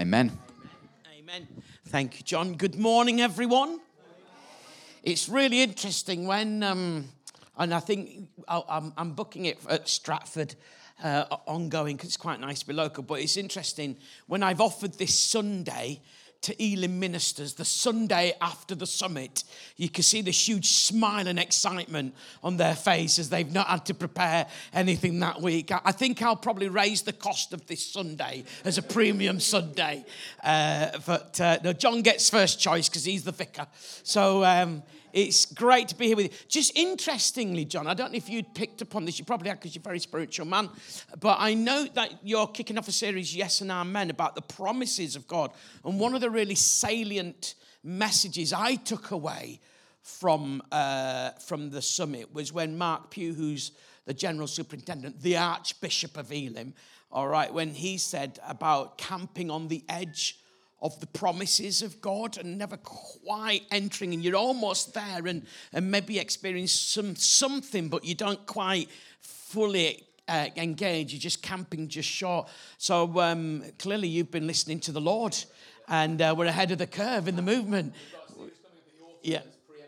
Amen. Amen. Thank you, John. Good morning, everyone. It's really interesting when, and I think I'm booking it at Stratford ongoing because it's quite nice to be local, but it's interesting when I've offered this Sunday to Elim ministers, the Sunday after the summit, you can see this huge smile and excitement on their face as they've not had to prepare anything that week. I think I'll probably raise the cost of this Sunday as a premium Sunday. But no, John gets first choice because he's the vicar. So it's great to be here with you. Just interestingly, John, I don't know if you'd picked up on this. You probably had because you're a very spiritual man. But I know that you're kicking off a series, Yes and Amen, about the promises of God. And one of the really salient messages I took away from the summit was when Mark Pugh, who's the general superintendent, the Archbishop of Elim, all right, when he said about camping on the edge of the promises of God and never quite entering, and you're almost there and maybe experience something, but you don't quite fully engage. You're just camping just short. So clearly you've been listening to the Lord, and we're ahead of the curve in the movement. Yeah.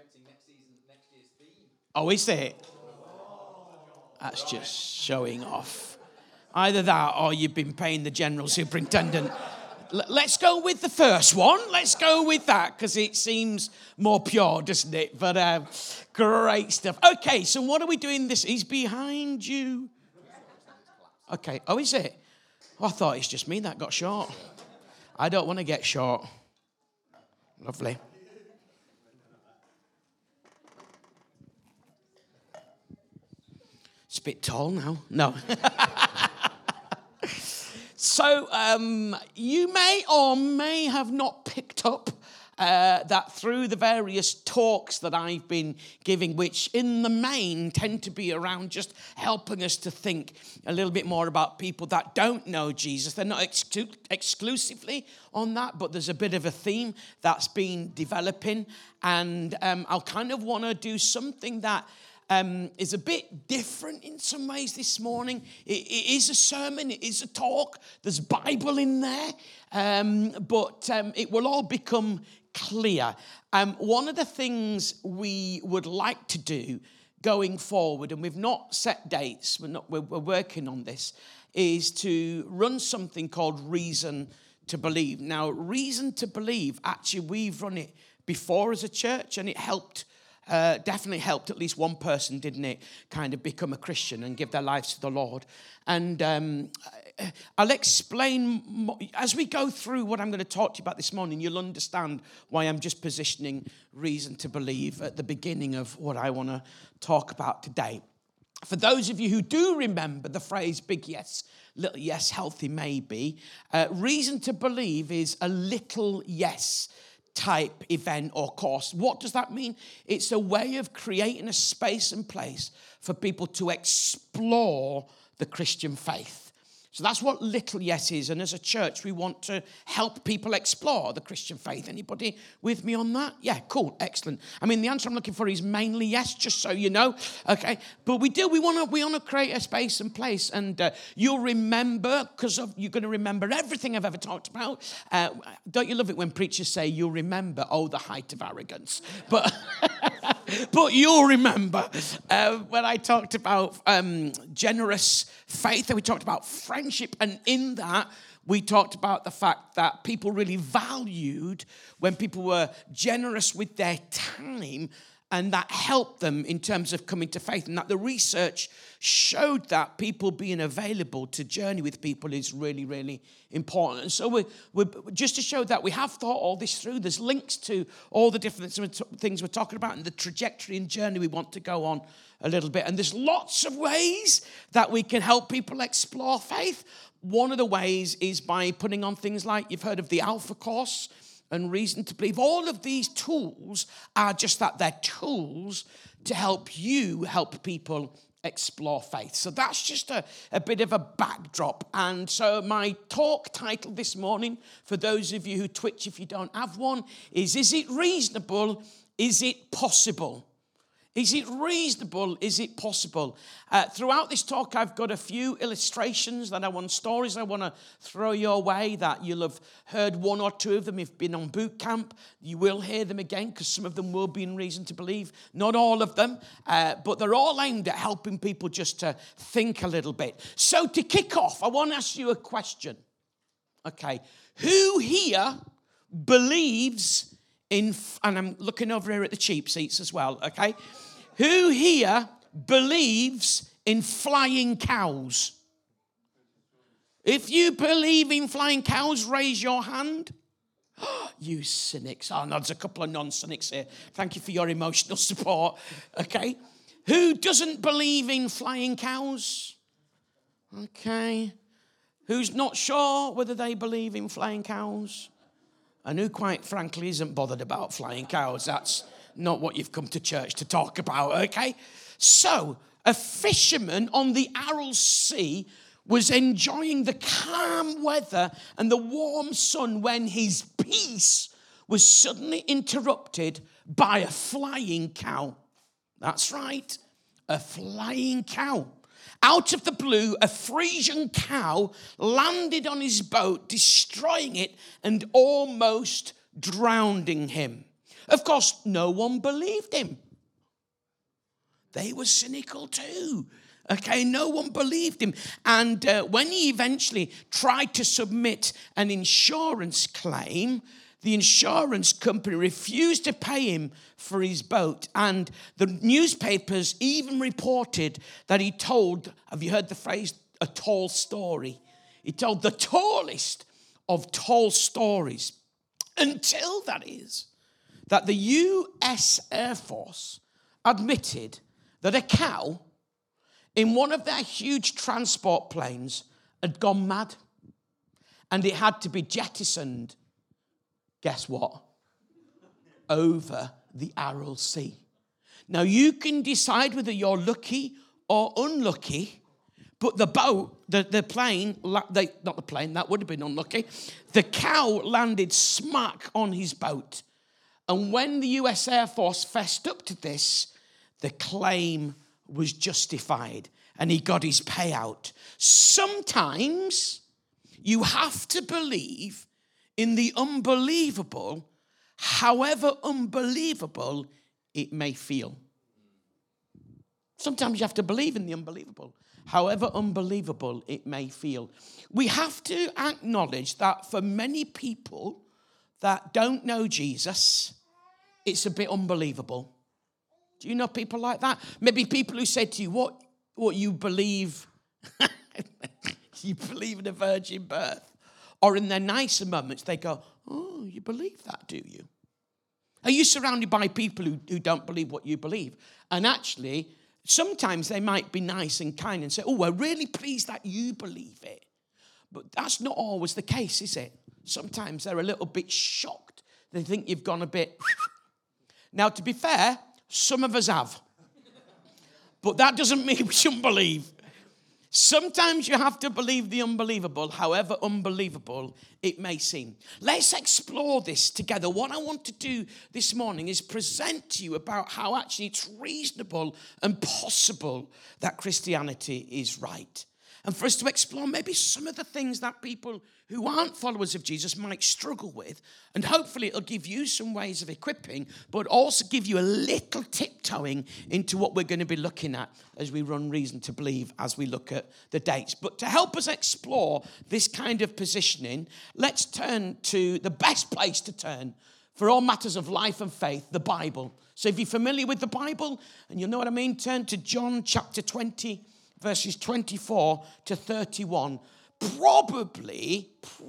Oh, is it? That's just showing off. Either that or you've been paying the general superintendent. Let's go with the first one. Let's go with that because it seems more pure, doesn't it? But great stuff. Okay, so what are we doing this? He's behind you. Okay. Oh, is it? Oh, I thought it's just me that got short. I don't want to get short. Lovely. It's a bit tall now. No. So you may or may have not picked up that through the various talks that I've been giving, which in the main tend to be around just helping us to think a little bit more about people that don't know Jesus. They're not exclusively on that, but there's a bit of a theme that's been developing. And I'll kind of want to do something that is a bit different in some ways this morning. It is a sermon, it is a talk, there's Bible in there, but it will all become clear. One of the things we would like to do going forward, and we've not set dates, we're working on this, is to run something called Reason to Believe. Now, Reason to Believe, actually we've run it before as a church, and it helped. Definitely helped at least one person, didn't it, kind of become a Christian and give their lives to the Lord. And I'll explain, as we go through what I'm going to talk to you about this morning, you'll understand why I'm just positioning Reason to Believe at the beginning of what I want to talk about today. For those of you who do remember the phrase, big yes, little yes, healthy maybe, Reason to Believe is a little yes type event or course. What does that mean? It's a way of creating a space and place for people to explore the Christian faith. So that's what Little Yes is. And as a church, we want to help people explore the Christian faith. Anybody with me on that? Yeah, cool, excellent. I mean, the answer I'm looking for is mainly yes, just so you know. Okay, but we want to create a space and place. And you'll remember, because you're going to remember everything I've ever talked about. Don't you love it when preachers say you'll remember, oh, the height of arrogance. But but you'll remember when I talked about generous faith, and we talked about friendship, and in that we talked about the fact that people really valued when people were generous with their time, and that helped them in terms of coming to faith, and that the research showed that people being available to journey with people is really, really important. And so we're just to show that we have thought all this through. There's links to all the different things we're talking about and the trajectory and journey we want to go on a little bit. And there's lots of ways that we can help people explore faith. One of the ways is by putting on things like, you've heard of the Alpha Course and Reason to Believe. All of these tools are just that. They're tools to help people explore faith. So that's just a bit of a backdrop. And so my talk title this morning, for those of you who twitch if you don't have one, is it reasonable? Is it possible? Is it reasonable? Is it possible? Throughout this talk, I've got a few illustrations stories I want to throw your way that you'll have heard one or two of them. If you've been on boot camp, you will hear them again because some of them will be in Reason to Believe. Not all of them, but they're all aimed at helping people just to think a little bit. So to kick off, I want to ask you a question. Okay, who here believes in, and I'm looking over here at the cheap seats as well, okay? Who here believes in flying cows? If you believe in flying cows, raise your hand. You cynics. Oh, no, there's a couple of non-cynics here. Thank you for your emotional support, okay? Who doesn't believe in flying cows? Okay. Who's not sure whether they believe in flying cows? And who, quite frankly, isn't bothered about flying cows? That's not what you've come to church to talk about, okay? So, a fisherman on the Aral Sea was enjoying the calm weather and the warm sun when his peace was suddenly interrupted by a flying cow. That's right, a flying cow. Out of the blue, a Frisian cow landed on his boat, destroying it and almost drowning him. Of course, no one believed him. They were cynical too. Okay, no one believed him. And when he eventually tried to submit an insurance claim, the insurance company refused to pay him for his boat. And the newspapers even reported that he told, have you heard the phrase, a tall story? He told the tallest of tall stories. Until, that is, that the US Air Force admitted that a cow in one of their huge transport planes had gone mad. And it had to be jettisoned. Guess what? Over the Aral Sea. Now, you can decide whether you're lucky or unlucky, but the boat, the plane, not the plane, that would have been unlucky. The cow landed smack on his boat. And when the US Air Force fessed up to this, the claim was justified and he got his payout. Sometimes you have to believe in the unbelievable, however unbelievable it may feel. Sometimes you have to believe in the unbelievable, however unbelievable it may feel. We have to acknowledge that for many people that don't know Jesus, it's a bit unbelievable. Do you know people like that? Maybe people who say to you, what you believe, you believe in a virgin birth. Or in their nicer moments, they go, oh, you believe that, do you? Are you surrounded by people who don't believe what you believe? And actually, sometimes they might be nice and kind and say, oh, we're really pleased that you believe it. But that's not always the case, is it? Sometimes they're a little bit shocked. They think you've gone a bit... Now, to be fair, some of us have. But that doesn't mean we shouldn't believe. Sometimes you have to believe the unbelievable, however unbelievable it may seem. Let's explore this together. What I want to do this morning is present to you about how actually it's reasonable and possible that Christianity is right. And for us to explore maybe some of the things that people who aren't followers of Jesus might struggle with. And hopefully it'll give you some ways of equipping, but also give you a little tiptoeing into what we're going to be looking at as we run Reason to Believe, as we look at the dates. But to help us explore this kind of positioning, let's turn to the best place to turn for all matters of life and faith, the Bible. So if you're familiar with the Bible, and you'll know what I mean, turn to John chapter 20, verses 24 to 31. Probably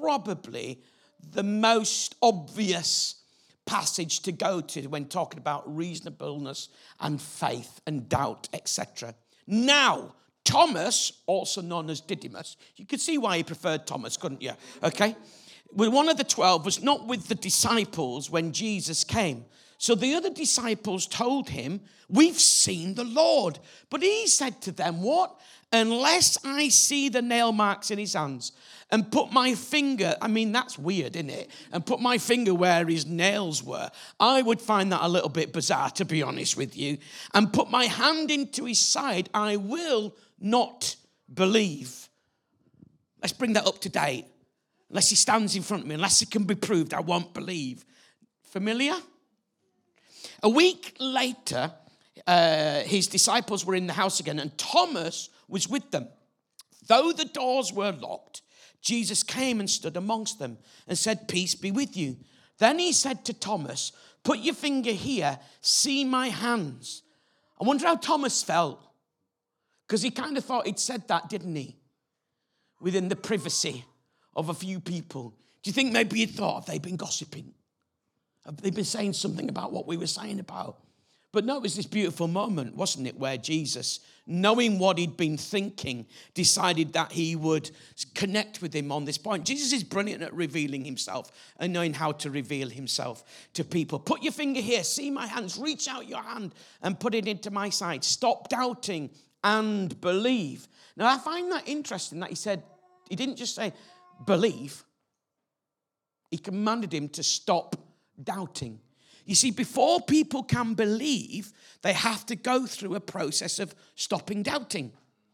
the most obvious passage to go to when talking about reasonableness and faith and doubt, etc. Now, Thomas, also known as Didymus, you could see why he preferred Thomas, couldn't you? Okay? Well, one of the 12 was not with the disciples when Jesus came. So the other disciples told him, we've seen the Lord. But he said to them, what? unless I see the nail marks in his hands and put my finger, I mean, that's weird, isn't it? And put my finger where his nails were. I would find that a little bit bizarre, to be honest with you. And put my hand into his side, I will not believe. Let's bring that up to date. Unless he stands in front of me, unless it can be proved, I won't believe. Familiar? A week later, his disciples were in the house again, and Thomas was with them. Though the doors were locked, Jesus came and stood amongst them and said, "Peace be with you." Then he said to Thomas, "Put your finger here, see my hands." I wonder how Thomas felt, because he kind of thought he'd said that, didn't he? Within the privacy of a few people. Do you think maybe he thought, have they been gossiping? Have they been saying something about what we were saying about? But no, it was this beautiful moment, wasn't it, where Jesus, knowing what he'd been thinking, decided that he would connect with him on this point. Jesus is brilliant at revealing himself and knowing how to reveal himself to people. Put your finger here, see my hands, reach out your hand and put it into my side. Stop doubting and believe. Now, I find that interesting that he didn't just say believe. He commanded him to stop doubting. You see, before people can believe, they have to go through a process of stopping doubting.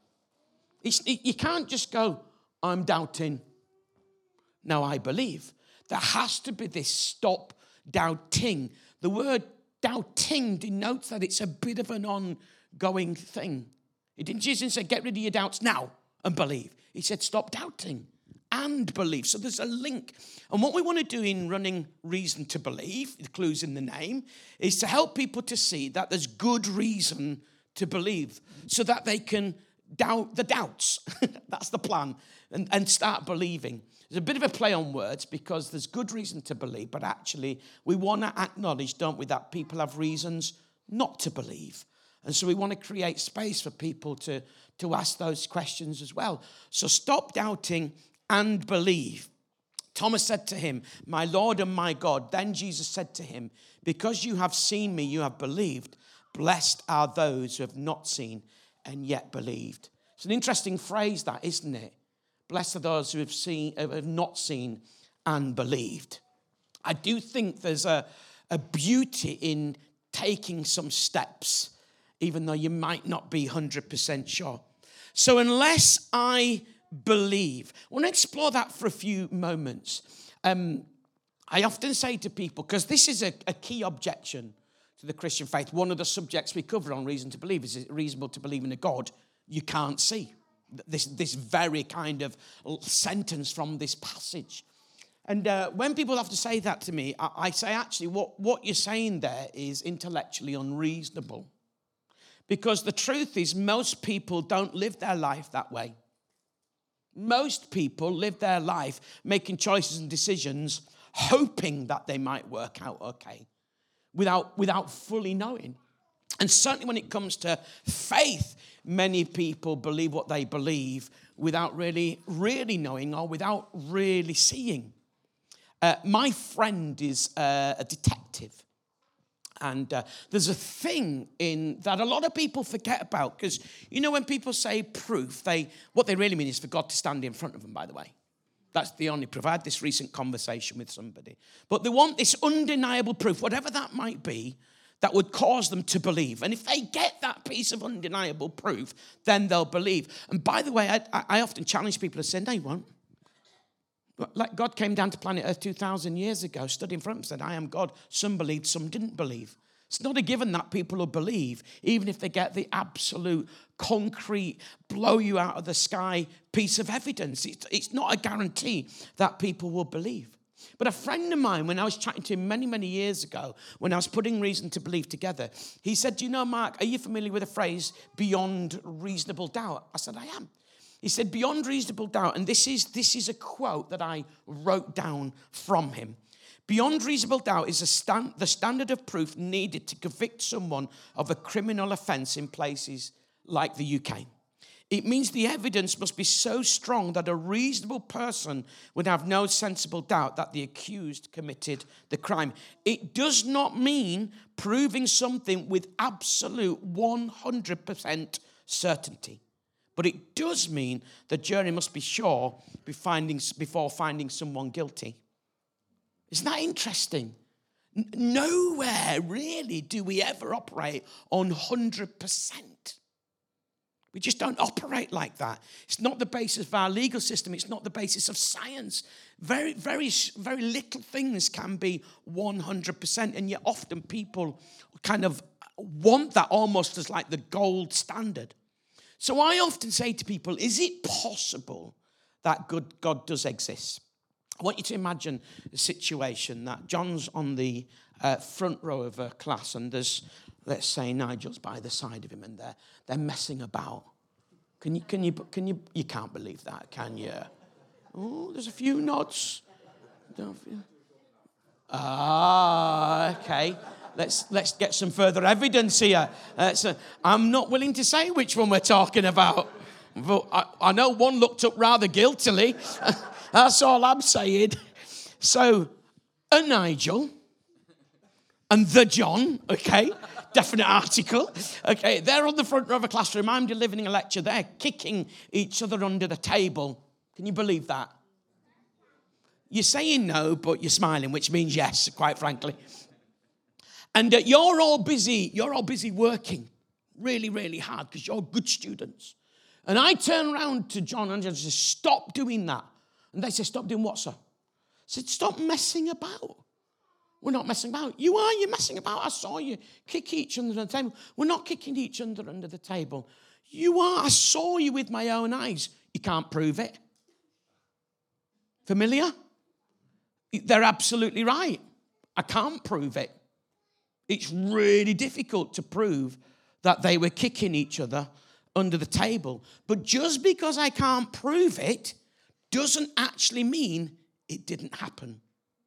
You can't just go, I'm doubting, now I believe. There has to be this stop doubting. The word doubting denotes that it's a bit of an ongoing thing. Jesus didn't say, get rid of your doubts now and believe. He said, stop doubting and believe. So there's a link. And what we want to do in running Reason to Believe, the clues in the name, is to help people to see that there's good reason to believe so that they can doubt the doubts. That's the plan. And start believing. There's a bit of a play on words because there's good reason to believe, but actually we want to acknowledge, don't we, that people have reasons not to believe. And so we want to create space for people to ask those questions as well. So stop doubting and believe. Thomas said to him, "My Lord and my God." Then Jesus said to him, "Because you have seen me, you have believed. Blessed are those who have not seen and yet believed." It's an interesting phrase, that, isn't it? Blessed are those who have not seen and believed. I do think there's a beauty in taking some steps, even though you might not be 100% sure. So unless I believe, I want to explore that for a few moments. I often say to people, because this is a key objection to the Christian faith, one of the subjects we cover on Reason to Believe, is it reasonable to believe in a God you can't see? This very kind of sentence from this passage. And when people have to say that to me, I say, actually, what you're saying there is intellectually unreasonable. Because the truth is, most people don't live their life that way. Most people live their life making choices and decisions, hoping that they might work out okay, without fully knowing. And certainly when it comes to faith, many people believe what they believe without really knowing or without really seeing. My friend is a detective. And there's a thing in that a lot of people forget about, because, you know, when people say proof, what they really mean is for God to stand in front of them, by the way. That's the only proof. I had this recent conversation with somebody. But they want this undeniable proof, whatever that might be, that would cause them to believe. And if they get that piece of undeniable proof, then they'll believe. And by the way, I often challenge people to say, no, you won't. Like God came down to planet Earth 2,000 years ago, stood in front and said, I am God. Some believed, some didn't believe. It's not a given that people will believe, even if they get the absolute, concrete, blow you out of the sky piece of evidence. It's not a guarantee that people will believe. But a friend of mine, when I was chatting to him many, many years ago, when I was putting Reason to Believe together, he said, do you know, Mark, are you familiar with the phrase, beyond reasonable doubt? I said, I am. He said, beyond reasonable doubt, and this is a quote that I wrote down from him. Beyond reasonable doubt is the standard of proof needed to convict someone of a criminal offence in places like the UK. It means the evidence must be so strong that a reasonable person would have no sensible doubt that the accused committed the crime. It does not mean proving something with absolute 100% certainty. But it does mean the jury must be sure before finding someone guilty. Isn't that interesting? Nowhere really do we ever operate on 100%. We just don't operate like that. It's not the basis of our legal system. It's not the basis of science. Very, very, very little things can be 100%. And yet often people kind of want that almost as like the gold standard. So I often say to people, is it possible that God does exist? I want you to imagine a situation that John's on the front row of a class and there's, let's say, Nigel's by the side of him and they're messing about. You can't believe that, can you? Oh, there's a few nods. Okay. Let's get some further evidence here. I'm not willing to say which one we're talking about. But I know one looked up rather guiltily. That's all I'm saying. So, a Nigel and the John, okay, definite article, okay, they're on the front row of a classroom. I'm delivering a lecture. They're kicking each other under the table. Can you believe that? You're saying no, but you're smiling, which means yes, quite frankly. And you're all busy working really, really hard because you're good students. And I turn around to John and I say, stop doing that. And they say, stop doing what, sir? I said, stop messing about. We're not messing about. You're messing about. I saw you kick each other under the table. We're not kicking each other under the table. You are. I saw you with my own eyes. You can't prove it. Familiar? They're absolutely right. I can't prove it. It's really difficult to prove that they were kicking each other under the table. But just because I can't prove it doesn't actually mean it didn't happen.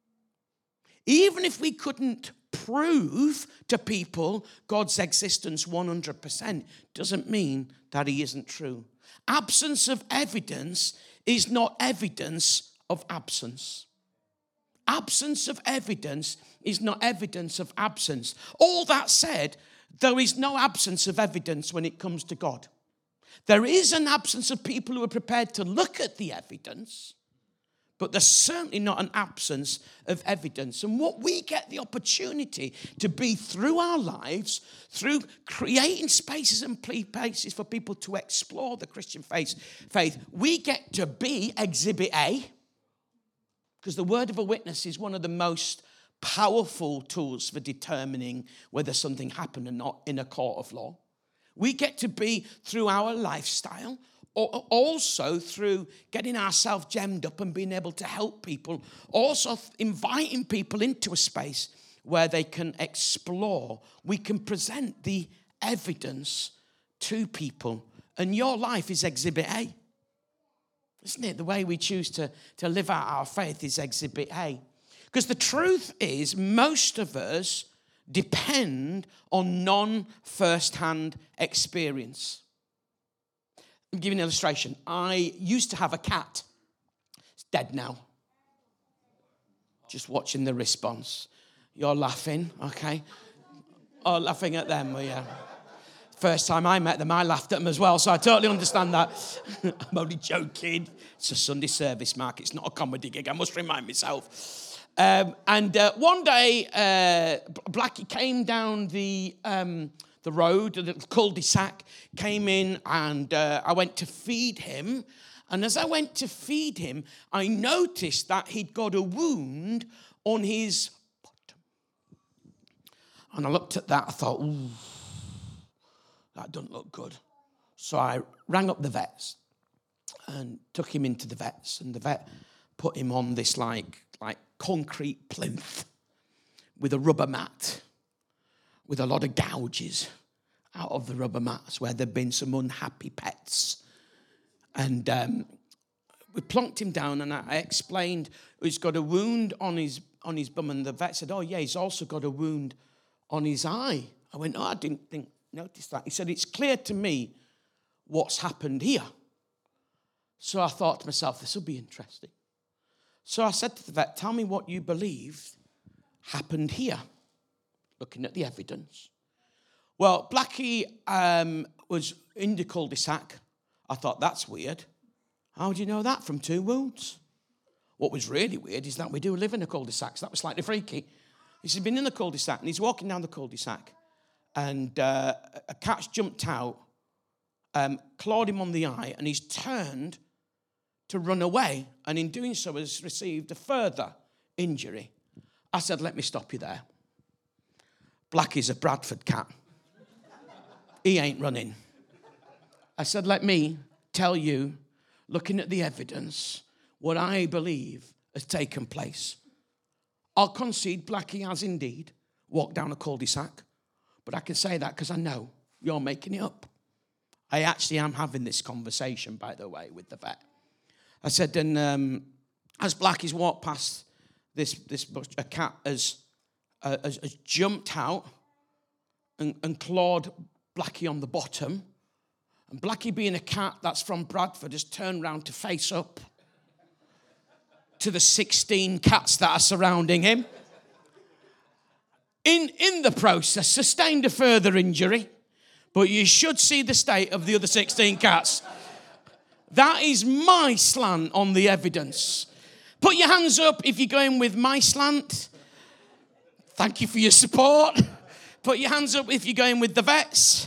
Even if we couldn't prove to people God's existence 100%, doesn't mean that he isn't true. Absence of evidence is not evidence of absence. Absence of evidence is not evidence of absence. All that said, there is no absence of evidence when it comes to God. There is an absence of people who are prepared to look at the evidence, but there's certainly not an absence of evidence. And what we get the opportunity to be through our lives, through creating spaces and places for people to explore the Christian faith, we get to be Exhibit A, because the word of a witness is one of the most powerful tools for determining whether something happened or not in a court of law. We get to be through our lifestyle, or also through getting ourselves gemmed up and being able to help people, also inviting people into a space where they can explore. We can present the evidence to people, and your life is Exhibit A. Isn't it? The way we choose to live out our faith is Exhibit A. Because the truth is, most of us depend on non-first-hand experience. I'll give you an illustration. I used to have a cat. It's dead now. Just watching the response. You're laughing, okay? Oh, laughing at them, well, yeah. First time I met them, I laughed at them as well, so I totally understand that. I'm only joking. It's a Sunday service, Mark. It's not a comedy gig. I must remind myself. One day, Blackie came down the road, the cul-de-sac, came in, and I went to feed him. And as I went to feed him, I noticed that he'd got a wound on his bottom. And I looked at that, I thought, ooh, that doesn't look good. So I rang up the vets and took him into the vets, and the vet put him on this like concrete plinth with a rubber mat with a lot of gouges out of the rubber mats where there'd been some unhappy pets. And we plonked him down, and I explained he's got a wound on his bum, and the vet said, oh yeah, he's also got a wound on his eye. I went, oh, I didn't notice that. He said, it's clear to me what's happened here. So I thought to myself, this will be interesting. So I said to the vet, tell me what you believe happened here, looking at the evidence. Well, Blackie was in the cul-de-sac, I thought, that's weird. How do you know that? From 2 wounds. What was really weird is that we do live in a cul-de-sac, so that was slightly freaky. He's been in the cul-de-sac, and he's walking down the cul-de-sac, and a cat's jumped out, clawed him on the eye, and he's turned to run away, and in doing so has received a further injury. I said, let me stop you there. Blackie's a Bradford cat. He ain't running. I said, let me tell you, looking at the evidence, what I believe has taken place. I'll concede Blackie has indeed walked down a cul-de-sac, but I can say that because I know you're making it up. I actually am having this conversation, by the way, with the vet. I said, and as Blackie's walked past this bush, a cat has jumped out and clawed Blackie on the bottom. And Blackie, being a cat that's from Bradford, has turned round to face up to the 16 cats that are surrounding him. In the process, sustained a further injury, but you should see the state of the other 16 cats. That is my slant on the evidence. Put your hands up if you're going with my slant. Thank you for your support. Put your hands up if you're going with the vets.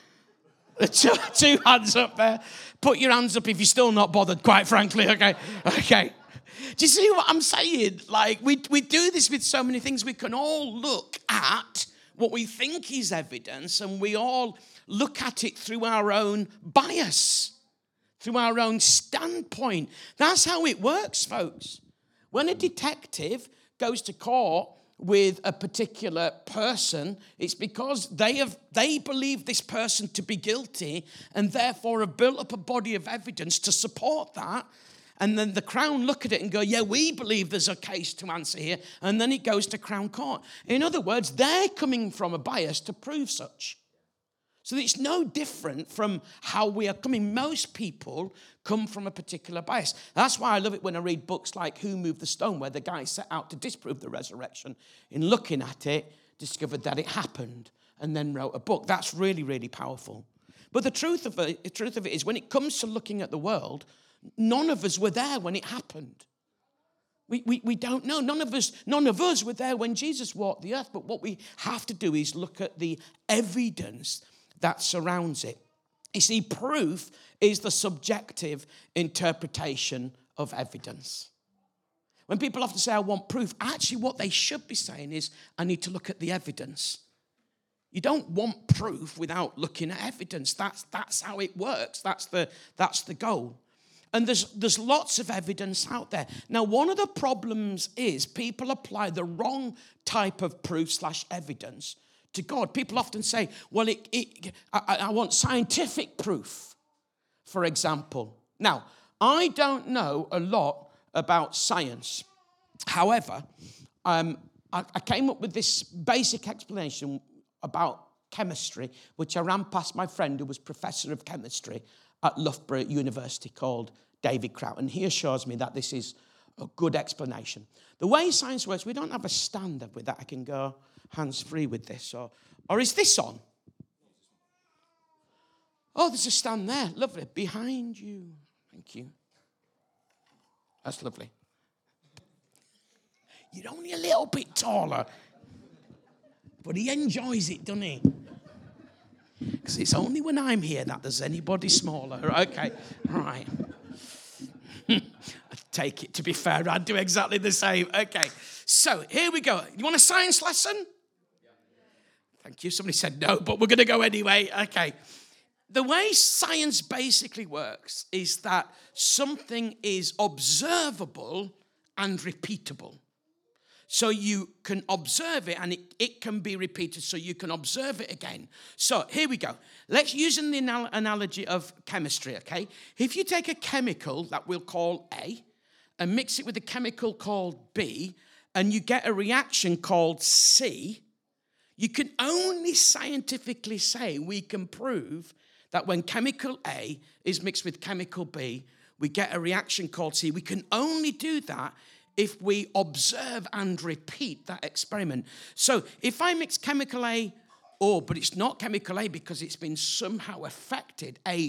Two hands up there. Put your hands up if you're still not bothered, quite frankly, okay? Okay. Do you see what I'm saying? Like, we do this with so many things. We can all look at what we think is evidence, and we all look at it through our own bias, through our own standpoint. That's how it works, folks. When a detective goes to court with a particular person, it's because they believe this person to be guilty, and therefore have built up a body of evidence to support that. And then the Crown look at it and go, yeah, we believe there's a case to answer here. And then it goes to Crown Court. In other words, they're coming from a bias to prove such. So it's no different from how we are coming. Most people come from a particular bias. That's why I love it when I read books like Who Moved the Stone, where the guy set out to disprove the resurrection. In looking at it, discovered that it happened, and then wrote a book. That's really, really powerful. But the truth of it is, when it comes to looking at the world, none of us were there when it happened. We don't know. None of us were there when Jesus walked the earth. But what we have to do is look at the evidence that surrounds it. You see, proof is the subjective interpretation of evidence. When people often say, I want proof, actually what they should be saying is, I need to look at the evidence. You don't want proof without looking at evidence. That's how it works. That's the goal. And there's lots of evidence out there. Now, one of the problems is people apply the wrong type of proof/evidence to God. People often say, well, I want scientific proof, for example. Now, I don't know a lot about science. However, I came up with this basic explanation about chemistry, which I ran past my friend who was professor of chemistry at Loughborough University, called David Kraut. And he assures me that this is a good explanation. The way science works, we don't have a standard with that. I can go hands-free with this. Or is this on? Oh, there's a stand there. Lovely. Behind you. Thank you. That's lovely. You're only a little bit taller. But he enjoys it, doesn't he? Because it's only when I'm here that there's anybody smaller. Okay, right. I take it, to be fair, I'd do exactly the same. Okay, so here we go. You want a science lesson? Thank you. Somebody said no, but we're going to go anyway. Okay. The way science basically works is that something is observable and repeatable. So you can observe it and it can be repeated, so you can observe it again. So here we go. Let's use the analogy of chemistry, okay? If you take a chemical that we'll call A and mix it with a chemical called B, and you get a reaction called C, you can only scientifically say we can prove that when chemical A is mixed with chemical B, we get a reaction called C. We can only do that if we observe and repeat that experiment. So if I mix chemical A, but it's not chemical A because it's been somehow affected, A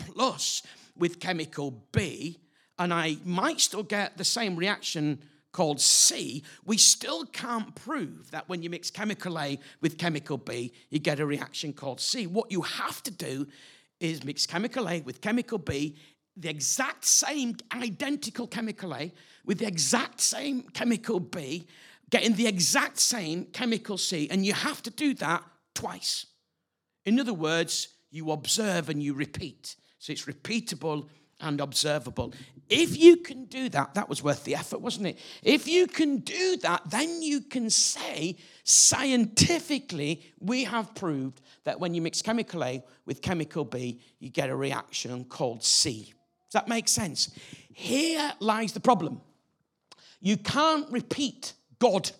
plus with chemical B, and I might still get the same reaction called C, we still can't prove that when you mix chemical A with chemical B, you get a reaction called C. What you have to do is mix chemical A with chemical B, the exact same identical chemical A with the exact same chemical B, getting the exact same chemical C, and you have to do that twice. In other words, you observe and you repeat. So it's repeatable and observable. If you can do that, that was worth the effort, wasn't it? If you can do that, then you can say, scientifically, we have proved that when you mix chemical A with chemical B, you get a reaction called C. Does that make sense? Here lies the problem. You can't repeat God,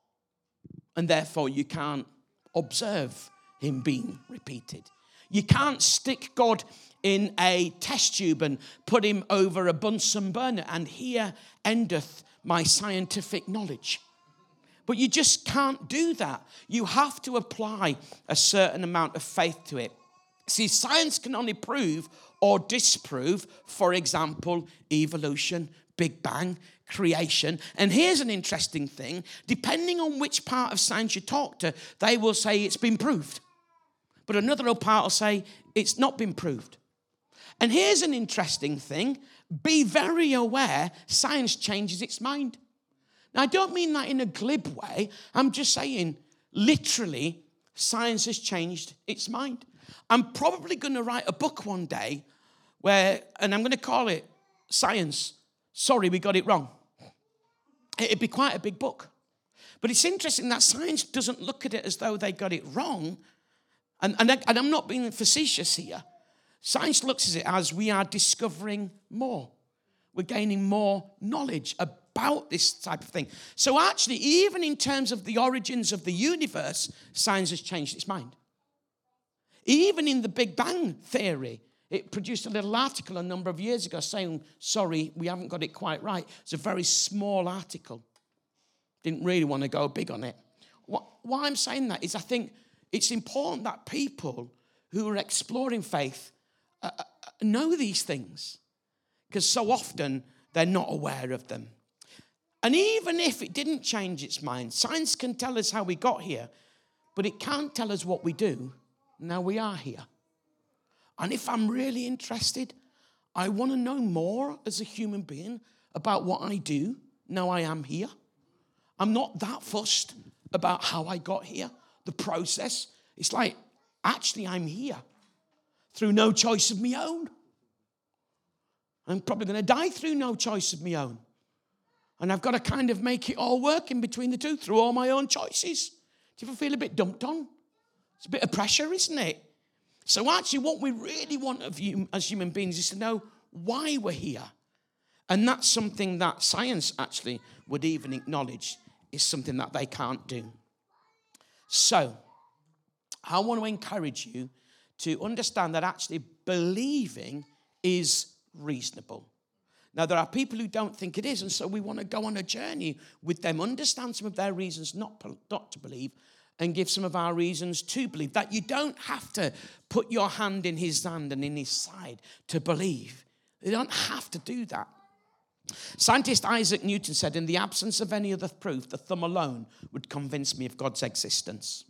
and therefore you can't observe him being repeated. You can't stick God in a test tube and put him over a Bunsen burner, and here endeth my scientific knowledge. But you just can't do that. You have to apply a certain amount of faith to it. See, science can only prove or disprove, for example, evolution, Big Bang, creation. And here's an interesting thing. Depending on which part of science you talk to, they will say it's been proved. But another part will say it's not been proved. And here's an interesting thing. Be very aware science changes its mind. Now, I don't mean that in a glib way. I'm just saying, literally, science has changed its mind. I'm probably going to write a book one day and I'm going to call it Science, Sorry We Got It Wrong. It'd be quite a big book. But it's interesting that science doesn't look at it as though they got it wrong. And I'm not being facetious here. Science looks at it as we are discovering more. We're gaining more knowledge about this type of thing. So actually, even in terms of the origins of the universe, science has changed its mind. Even in the Big Bang theory, it produced a little article a number of years ago saying, sorry, we haven't got it quite right. It's a very small article. Didn't really want to go big on it. Why I'm saying that is I think it's important that people who are exploring faith know these things, because so often they're not aware of them. And even if it didn't change its mind, science can tell us how we got here, but it can't tell us what we do now we are here. And if I'm really interested, I want to know more as a human being about what I do now I am here. I'm not that fussed about how I got here, the process. It's like, actually, I'm here through no choice of my own. I'm probably going to die through no choice of my own. And I've got to kind of make it all work in between the two through all my own choices. Do you ever feel a bit dumped on? It's a bit of pressure, isn't it? So actually what we really want of you as human beings is to know why we're here. And that's something that science actually would even acknowledge is something that they can't do. So I want to encourage you to understand that actually believing is reasonable. Now, there are people who don't think it is, and so we want to go on a journey with them, understand some of their reasons not to believe, and give some of our reasons to believe. That you don't have to put your hand in his hand and in his side to believe. You don't have to do that. Scientist Isaac Newton said, in the absence of any other proof, the thumb alone would convince me of God's existence.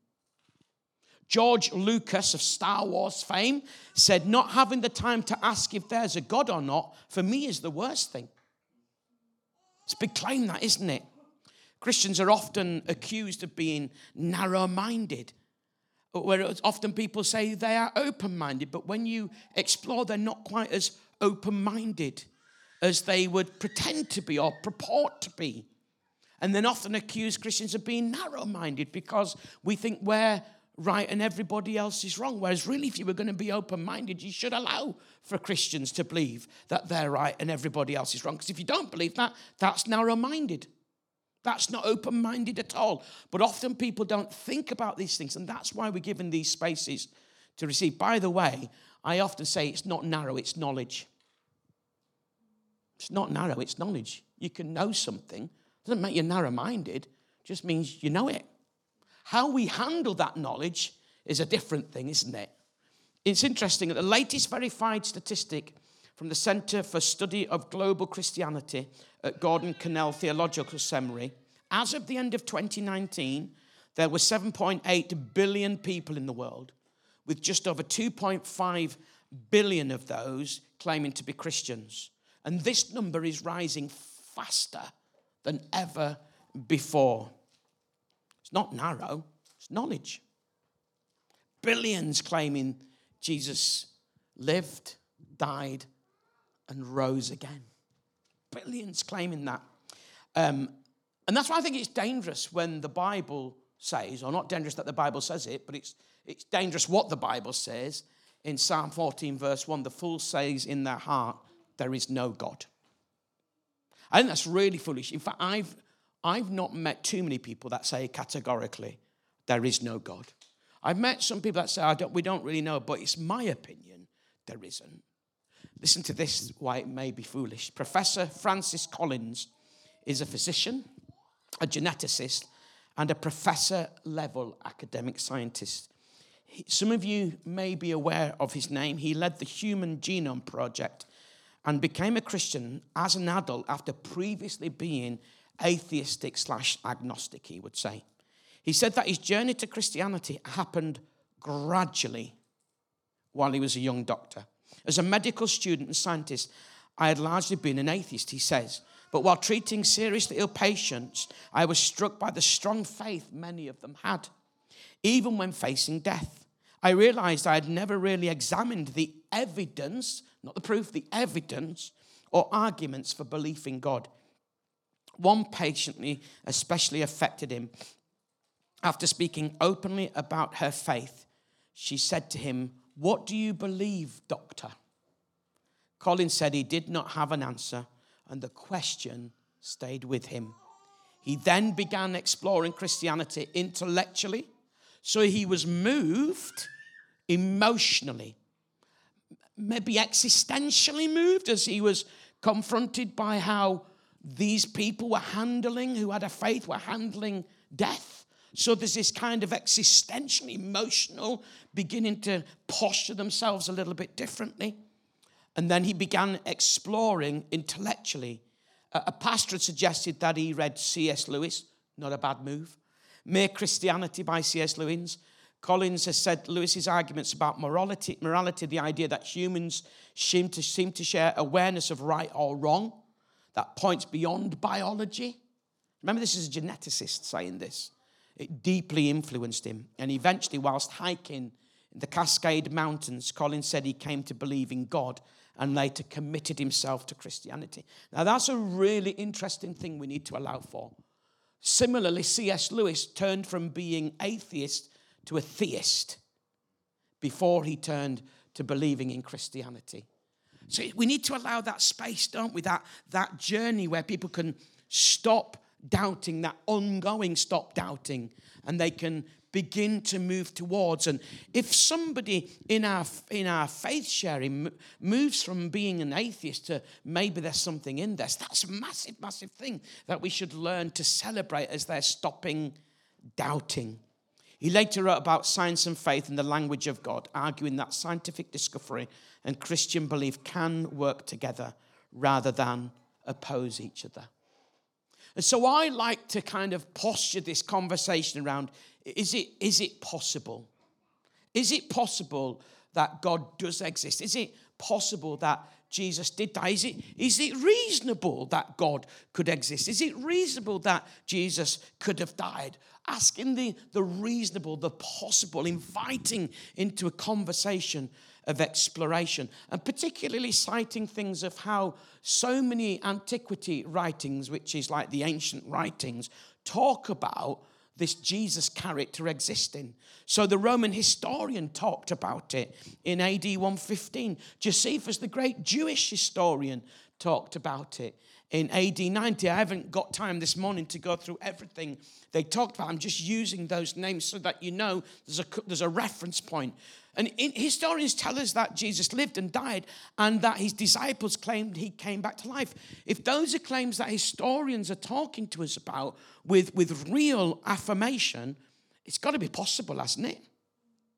George Lucas of Star Wars fame said, not having the time to ask if there's a God or not, for me is the worst thing. It's a big claim, that, isn't it? Christians are often accused of being narrow-minded, where often people say they are open-minded, but when you explore, they're not quite as open-minded as they would pretend to be or purport to be. And then often accuse Christians of being narrow-minded because we think we're right and everybody else is wrong. Whereas really, if you were going to be open-minded, you should allow for Christians to believe that they're right and everybody else is wrong. Because if you don't believe that, that's narrow-minded. That's not open-minded at all. But often people don't think about these things, and that's why we're given these spaces to receive. By the way, I often say it's not narrow, it's knowledge. It's not narrow, it's knowledge. You can know something. It doesn't make you narrow-minded. It just means you know it. How we handle that knowledge is a different thing, isn't it? It's interesting that the latest verified statistic from the Center for Study of Global Christianity at Gordon Connell Theological Seminary, as of the end of 2019, there were 7.8 billion people in the world, with just over 2.5 billion of those claiming to be Christians. And this number is rising faster than ever before. It's not narrow, it's knowledge. Billions claiming Jesus lived, died, and rose again. Billions claiming that. And that's why I think it's dangerous when the Bible says, or not dangerous that the Bible says it, but it's dangerous what the Bible says. In Psalm 14, verse 1, the fool says in their heart, there is no God. I think that's really foolish. In fact, I've not met too many people that say categorically, there is no God. I've met some people that say, we don't really know, but it's my opinion, there isn't. Listen to this, why it may be foolish. Professor Francis Collins is a physician, a geneticist, and a professor-level academic scientist. Some of you may be aware of his name. He led the Human Genome Project and became a Christian as an adult after previously being atheistic/agnostic, he would say. He said that his journey to Christianity happened gradually while he was a young doctor. As a medical student and scientist, I had largely been an atheist, he says. But while treating seriously ill patients, I was struck by the strong faith many of them had, even when facing death. I realized I had never really examined the evidence, not the proof, the evidence or arguments for belief in God. One patient especially affected him. After speaking openly about her faith, she said to him, "What do you believe, doctor?" Colin said he did not have an answer, and the question stayed with him. He then began exploring Christianity intellectually, so he was moved emotionally, maybe existentially moved, as he was confronted by how these people who had a faith, were handling death. So there's this kind of existential, emotional, beginning to posture themselves a little bit differently. And then he began exploring intellectually. A pastor had suggested that he read C.S. Lewis, not a bad move. Mere Christianity by C.S. Lewis. Collins has said Lewis's arguments about morality, the idea that humans seem to share awareness of right or wrong, that points beyond biology. Remember, this is a geneticist saying this. It deeply influenced him. And eventually, whilst hiking in the Cascade Mountains, Collins said he came to believe in God and later committed himself to Christianity. Now, that's a really interesting thing we need to allow for. Similarly, C.S. Lewis turned from being atheist to a theist before he turned to believing in Christianity. So we need to allow that space, don't we? That journey where people can stop doubting, that ongoing stop doubting, and they can begin to move towards. And if somebody in our faith sharing moves from being an atheist to maybe there's something in this, that's a massive, massive thing that we should learn to celebrate as they're stopping doubting. He later wrote about science and faith in the language of God, arguing that scientific discovery and Christian belief can work together rather than oppose each other. And so I like to kind of posture this conversation around, is it possible? Is it possible that God does exist? Is it possible that Jesus did die? Is it reasonable that God could exist? Is it reasonable that Jesus could have died? Asking the reasonable, the possible, inviting into a conversation of exploration, and particularly citing things of how so many antiquity writings, which is like the ancient writings, talk about this Jesus character existing. So the Roman historian talked about it in AD 115. Josephus, the great Jewish historian, talked about it in AD 90. I haven't got time this morning to go through everything they talked about. I'm just using those names so that you know there's a reference point. And historians tell us that Jesus lived and died and that his disciples claimed he came back to life. If those are claims that historians are talking to us about with real affirmation, it's got to be possible, hasn't it?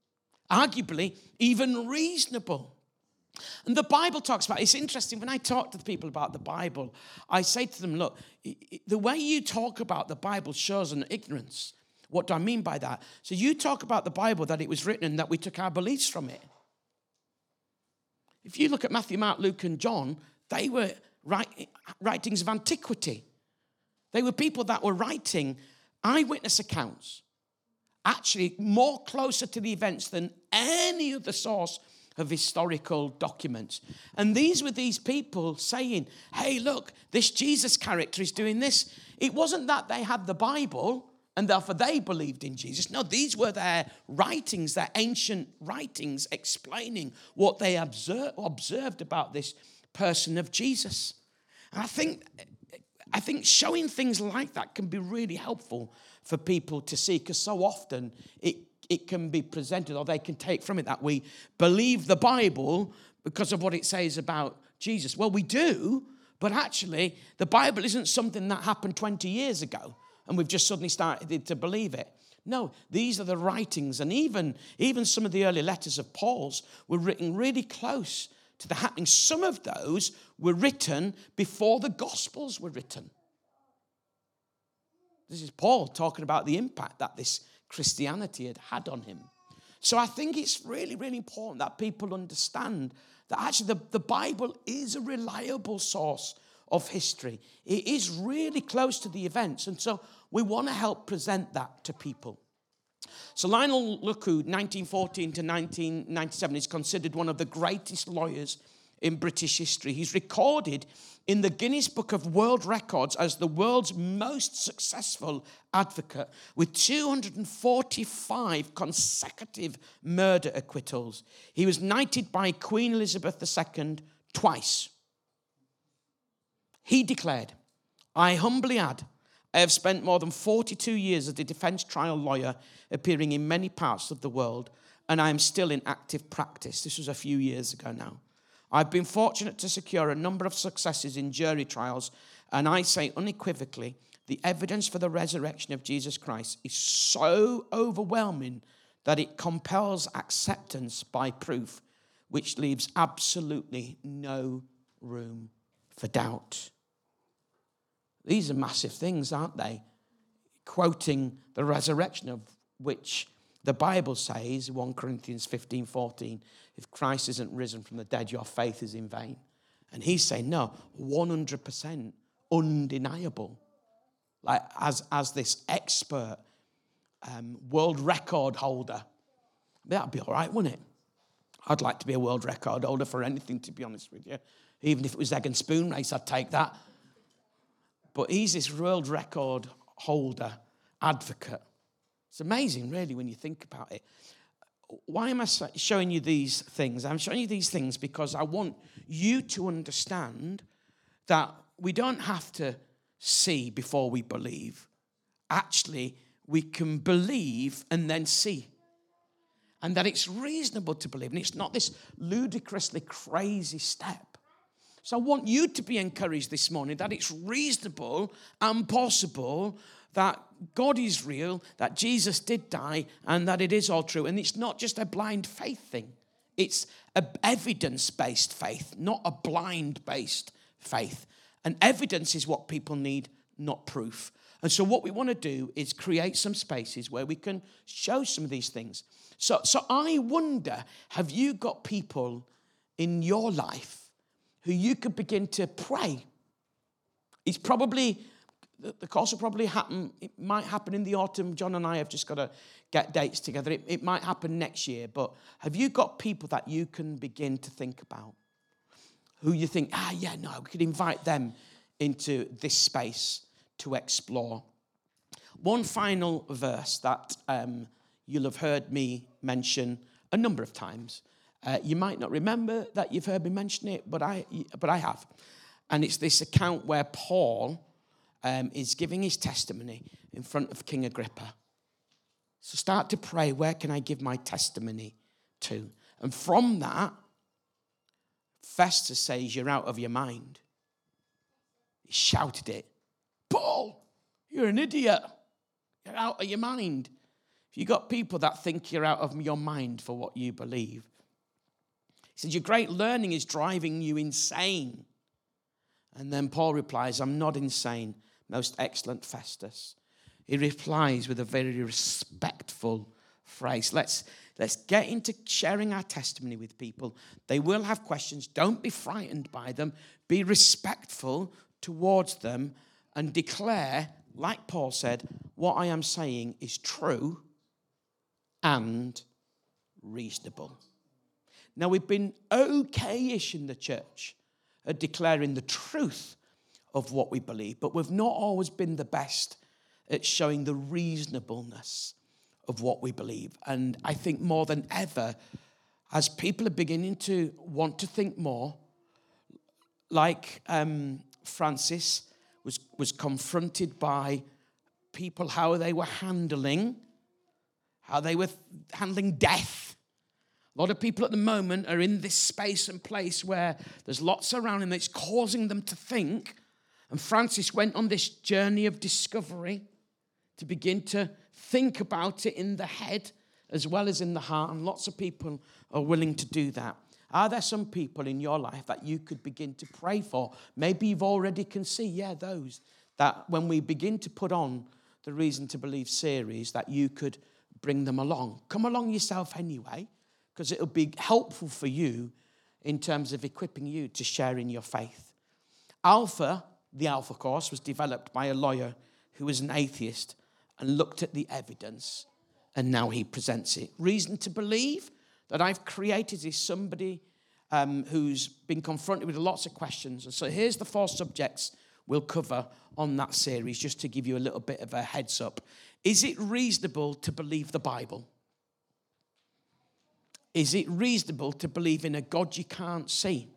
arguably even reasonable. And the Bible talks about, it's interesting, when I talk to the people about the Bible, I say to them, look, the way you talk about the Bible shows an ignorance. What do I mean by that? So you talk about the Bible that it was written and that we took our beliefs from it. If you look at Matthew, Mark, Luke, and John, they were writings of antiquity. They were people that were writing eyewitness accounts, actually more closer to the events than any other source of historical documents. And these were these people saying, hey, look, this Jesus character is doing this. It wasn't that they had the Bible and therefore they believed in Jesus. No, these were their writings, their ancient writings explaining what they observed about this person of Jesus. And I think showing things like that can be really helpful for people to see, because so often it can be presented, or they can take from it that we believe the Bible because of what it says about Jesus. Well, we do, but actually the Bible isn't something that happened 20 years ago and we've just suddenly started to believe it. No, these are the writings, and even some of the early letters of Paul's were written really close to the happening. Some of those were written before the Gospels were written. This is Paul talking about the impact that this Christianity had on him. So I think it's really, really important that people understand that actually the Bible is a reliable source of history. It is really close to the events, and so we want to help present that to people. So Lionel Luckhoo, 1914 to 1997, is considered one of the greatest lawyers in British history. He's recorded in the Guinness Book of World Records as the world's most successful advocate, with 245 consecutive murder acquittals. He was knighted by Queen Elizabeth II twice. He declared, I humbly add, I have spent more than 42 years as a defense trial lawyer, appearing in many parts of the world, and I am still in active practice. This was a few years ago now. I've been fortunate to secure a number of successes in jury trials, and I say unequivocally, the evidence for the resurrection of Jesus Christ is so overwhelming that it compels acceptance by proof, which leaves absolutely no room for doubt. These are massive things, aren't they? Quoting the resurrection, of which the Bible says, 1 Corinthians 15:14, if Christ isn't risen from the dead, your faith is in vain. And he's saying, no, 100% undeniable. Like as this expert world record holder. That'd be all right, wouldn't it? I'd like to be a world record holder for anything, to be honest with you. Even if it was egg and spoon race, I'd take that. But he's this world record holder, advocate. It's amazing, really, when you think about it. Why am I showing you these things? I'm showing you these things because I want you to understand that we don't have to see before we believe. Actually, we can believe and then see. And that it's reasonable to believe. And it's not this ludicrously crazy step. So I want you to be encouraged this morning that it's reasonable and possible that God is real, that Jesus did die, and that it is all true. And it's not just a blind faith thing. It's an evidence-based faith, not a blind-based faith. And evidence is what people need, not proof. And so what we want to do is create some spaces where we can show some of these things. So I wonder, have you got people in your life who you could begin to pray? It's probably, the course will probably happen, it might happen in the autumn. John and I have just got to get dates together. It might happen next year, but have you got people that you can begin to think about? Who you think, we could invite them into this space to explore. One final verse that you'll have heard me mention a number of times. You might not remember that you've heard me mention it, but I have. And it's this account where Paul is giving his testimony in front of King Agrippa. So start to pray, where can I give my testimony to? And from that, Festus says, you're out of your mind. He shouted it. Paul, you're an idiot. You're out of your mind. If you've got people that think you're out of your mind for what you believe. He said, your great learning is driving you insane. And then Paul replies, I'm not insane, most excellent Festus. He replies with a very respectful phrase. Let's get into sharing our testimony with people. They will have questions. Don't be frightened by them. Be respectful towards them and declare, like Paul said, what I am saying is true and reasonable. Now, we've been okay-ish in the church at declaring the truth of what we believe, but we've not always been the best at showing the reasonableness of what we believe. And I think more than ever, as people are beginning to want to think more, like Francis was confronted by people, how they were handling death. A lot of people at the moment are in this space and place where there's lots around them that's causing them to think. And Francis went on this journey of discovery to begin to think about it in the head as well as in the heart. And lots of people are willing to do that. Are there some people in your life that you could begin to pray for? Maybe you've already can see, those that when we begin to put on the Reason to Believe series, that you could bring them along. Come along yourself anyway, because it'll be helpful for you in terms of equipping you to share in your faith. The Alpha course was developed by a lawyer who was an atheist and looked at the evidence, and now he presents it. Reason to Believe that I've created is somebody who's been confronted with lots of questions. And so here's the 4 subjects we'll cover on that series, just to give you a little bit of a heads up. Is it reasonable to believe the Bible? Is it reasonable to believe in a God you can't see?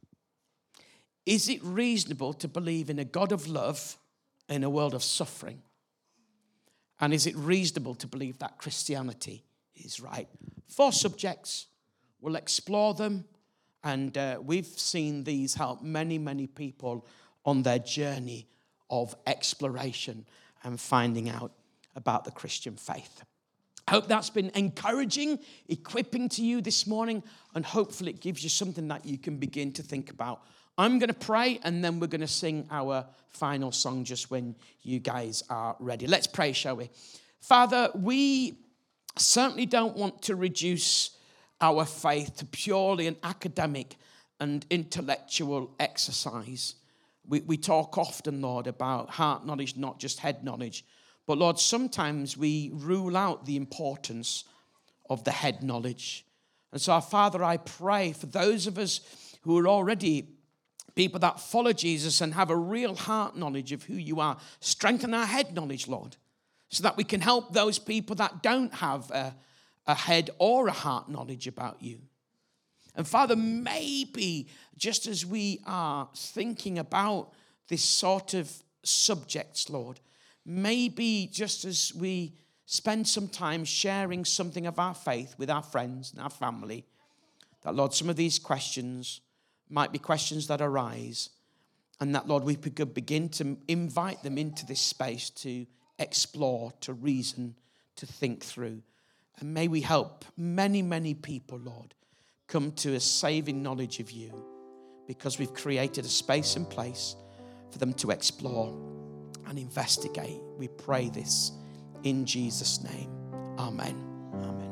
Is it reasonable to believe in a God of love in a world of suffering? And is it reasonable to believe that Christianity is right? 4 subjects. We'll explore them. And we've seen these help many, many people on their journey of exploration and finding out about the Christian faith. I hope that's been encouraging, equipping to you this morning, and hopefully it gives you something that you can begin to think about. I'm going to pray, and then we're going to sing our final song just when you guys are ready. Let's pray, shall we? Father, we certainly don't want to reduce our faith to purely an academic and intellectual exercise. We talk often, Lord, about heart knowledge, not just head knowledge. But, Lord, sometimes we rule out the importance of the head knowledge. And so, Father, I pray for those of us who are already people that follow Jesus and have a real heart knowledge of who you are, strengthen our head knowledge, Lord, so that we can help those people that don't have a head or a heart knowledge about you. And, Father, maybe just as we are thinking about this sort of subjects, Lord, maybe just as we spend some time sharing something of our faith with our friends and our family, that, Lord, some of these questions might be questions that arise, and that, Lord, we could begin to invite them into this space to explore, to reason, to think through. And may we help many, many people, Lord, come to a saving knowledge of you, because we've created a space and place for them to explore and investigate. We pray this in Jesus' name. Amen. Amen.